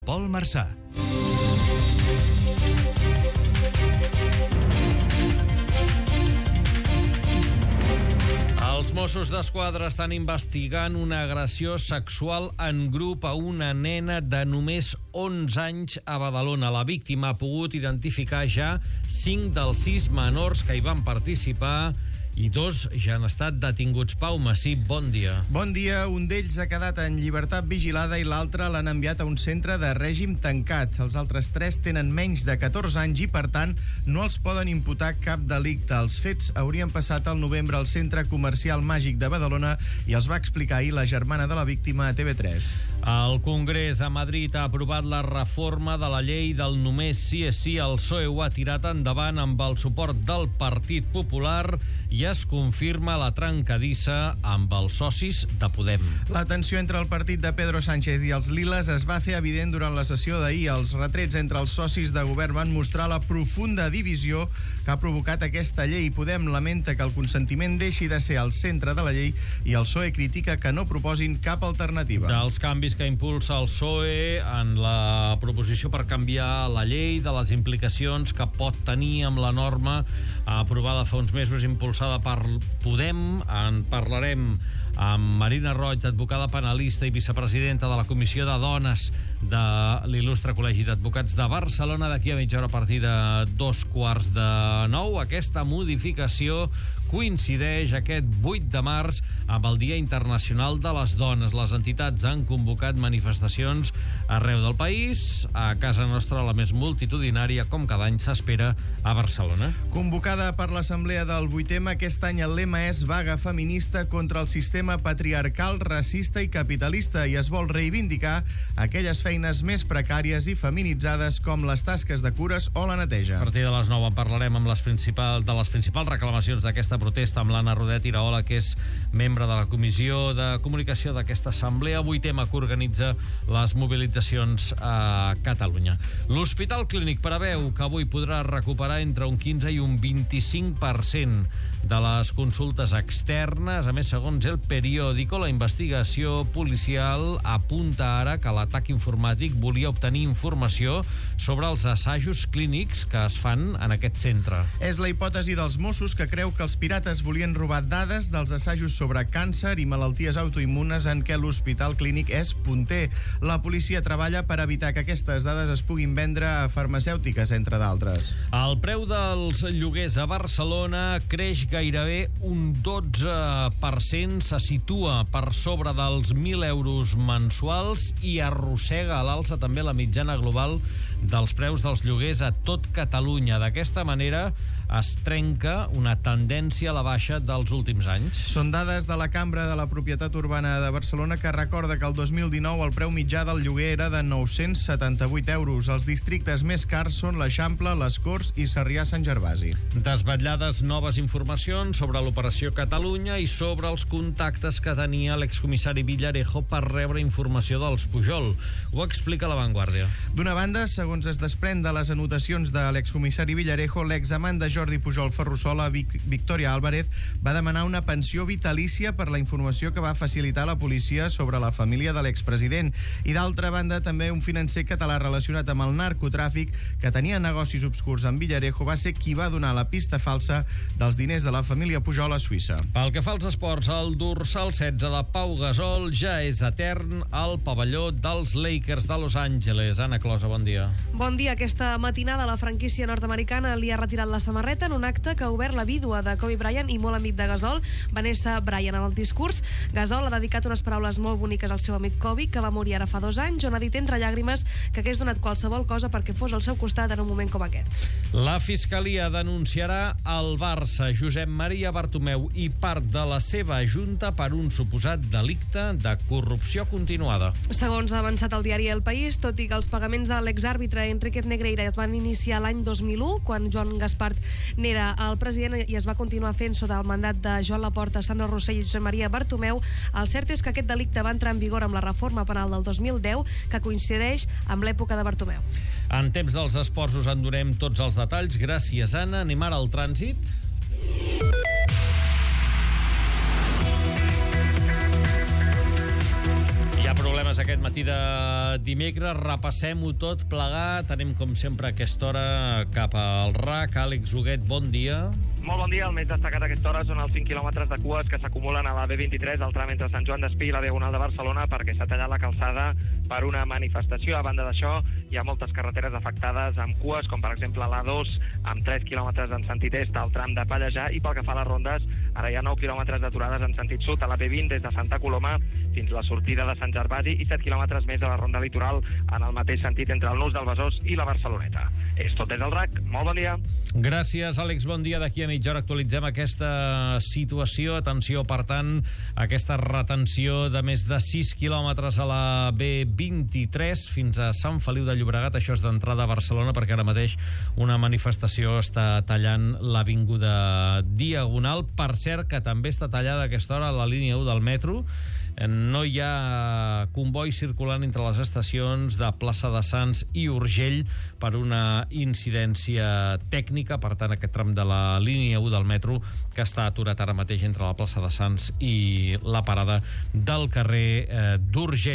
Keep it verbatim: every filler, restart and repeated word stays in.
Pol Marçà. Els Mossos d'Esquadra estan investigant una agressió sexual en grup a una nena de només onze anys a Badalona. La víctima ha pogut identificar ja cinc dels sis menors que hi van participar i dos ja han estat detinguts. Pau Massip, bon dia. Bon dia. Un d'ells ha quedat en llibertat vigilada i l'altre l'han enviat a un centre de règim tancat. Els altres tres tenen menys de catorze anys i, per tant, no els poden imputar cap delicte. Els fets haurien passat al novembre al Centre Comercial Màgic de Badalona i els va explicar ahir la germana de la víctima a T V tres. El Congrés a Madrid ha aprovat la reforma de la llei del només sí és sí. El P S O E ho ha tirat endavant amb el suport del Partit Popular i es confirma la trencadissa amb els socis de Podem. La tensió entre el partit de Pedro Sánchez i els Liles es va fer evident durant la sessió d'ahir. Els retrets entre els socis de govern van mostrar la profunda divisió que ha provocat aquesta llei. Podem lamenta que el consentiment deixi de ser al centre de la llei i el P S O E critica que no proposin cap alternativa. Dels canvis que impulsa el P S O E en la proposició per canviar la llei, de les implicacions que pot tenir amb la norma aprovada fa uns mesos, impulsada per Podem. En parlarem amb Marina Roig, advocada penalista i vicepresidenta de la Comissió de Dones de l'il·lustre Col·legi d'Advocats de Barcelona, d'aquí a mitja hora a partir de dos quarts de nou. Aquesta modificació coincideix aquest vuit de març amb el Dia Internacional de les Dones. Les entitats han convocat manifestacions arreu del país. A casa nostra, la més multitudinària, com cada any s'espera, a Barcelona. Convocada per l'Assemblea del vuit eme, aquest any el lema és Vaga feminista contra el sistema patriarcal, racista i capitalista, i es vol reivindicar aquelles feines més precàries i feminitzades com les tasques de cures o la neteja. A partir de les nou en parlarem amb les principals, de les principals reclamacions d'aquesta protesta amb l'Anna Rodet Iraola, que és membre de la Comissió de Comunicació d'aquesta Assemblea. Avui tema que organitza les mobilitzacions a Catalunya. L'Hospital Clínic preveu que avui podrà recuperar entre un quinze i un vint-i-cinc per cent de les consultes externes. A més, segons El Periódico, la investigació policial apunta ara que l'atac informàtic volia obtenir informació sobre els assajos clínics que es fan en aquest centre. És la hipòtesi dels Mossos, que creu que els pirates volien robar dades dels assajos sobre càncer i malalties autoimmunes en què l'Hospital Clínic és punter. La policia treballa per evitar que aquestes dades es puguin vendre a farmacèutiques, entre d'altres. El preu dels lloguers a Barcelona creix gairebé un dotze per cent, se situa per sobre dels mil euros mensuals i arrossega a l'alça també la mitjana global dels preus dels lloguers a tot Catalunya. D'aquesta manera es trenca una tendència a la baixa dels últims anys. Són dades de la Cambra de la Propietat Urbana de Barcelona, que recorda que el dos mil dinou el preu mitjà del lloguer era de nou-cents setanta-vuit euros. Els districtes més cars són l'Eixample, les Corts i Sarrià-Sant Gervasi. Desvetllades noves informacions sobre l'Operació Catalunya i sobre els contactes que tenia l'excomissari Villarejo per rebre informació dels Pujol. Ho explica La Vanguardia. D'una banda, segons es desprèn de les anotacions de l'excomissari Villarejo, l'examant de Jordi Pujol Ferrusola, Vic Victòria Álvarez, va demanar una pensió vitalícia per la informació que va facilitar la policia sobre la família de l'expresident. I d'altra banda, també un financer català relacionat amb el narcotràfic, que tenia negocis obscurs amb Villarejo, va ser qui va donar la pista falsa dels diners de la família Pujol a Suïssa. Pel que fa als esports, el dorsal setze de Pau Gasol ja és etern al pavelló dels Lakers de Los Angeles. Anna Closa, bon dia. Bon dia. Aquesta matinada la franquícia nord-americana li ha retirat la samarreta en un acte que ha obert la vídua de Kobe Bryant i molt amic de Gasol, Vanessa Bryant. En el discurs, Gasol ha dedicat unes paraules molt boniques al seu amic Kobe, que va morir ara fa dos anys, on ha dit entre llàgrimes que hagués donat qualsevol cosa perquè fos al seu costat en un moment com aquest. La Fiscalia denunciarà el Barça, Josep Maria Bartomeu i part de la seva junta per un suposat delicte de corrupció continuada. Segons ha avançat el diari El País, tot i que els pagaments a l'exàrbitre Enriquez Negreira es van iniciar l'any dos mil u, quan Joan Gaspart n'era el president, i es va continuar fent sota el mandat de Joan Laporta, Sandro Rossell i Josep Maria Bartomeu, el cert és que aquest delicte va entrar en vigor amb la reforma penal del dos mil deu, que coincideix amb l'època de Bartomeu. En temps dels esports us en donem tots els detalls. Gràcies, Anna. Anem ara al trànsit. Hi ha problemes problemes aquest matí de dimecres. Repassem-ho tot plegat. Anem, com sempre, a aquesta hora cap al R A C. Àlex Huguet, bon dia. Molt bon dia. El més destacat a aquesta hora són els cinc quilòmetres de cues que s'acumulen a la B vint-i-tres, al tram entre Sant Joan d'Espí i la Diagonal de Barcelona, perquè s'ha tallat la calçada per una manifestació. A banda d'això, hi ha moltes carreteres afectades amb cues, com per exemple l'A dos, amb tres quilòmetres en sentit est al tram de Pallejà, i pel que fa a les rondes, ara hi ha nou quilòmetres d'aturades en sentit sud a la B vint des de Santa Coloma fins a la sortida de Sant Gervasi i set quilòmetres més a la ronda litoral en el mateix sentit entre el Nus del Besòs i la Barceloneta. És tot des del R A C. Molt bon dia. Gràcies, Àlex. Bon dia. D'aquí a mitja hora actualitzem aquesta situació. Atenció, per tant, aquesta retenció de més de sis quilòmetres a la B vint-i-tres fins a Sant Feliu de Llobregat. Això és d'entrada a Barcelona, perquè ara mateix una manifestació està tallant l'avinguda Diagonal. Per cert, que també està tallada a aquesta hora la línia u del metro. No hi ha comboi circulant entre les estacions de Plaça de Sants i Urgell per una incidència tècnica. Per tant, aquest tram de la línia u del metro que està aturat ara mateix entre la Plaça de Sants i la parada del carrer eh, d'Urgell.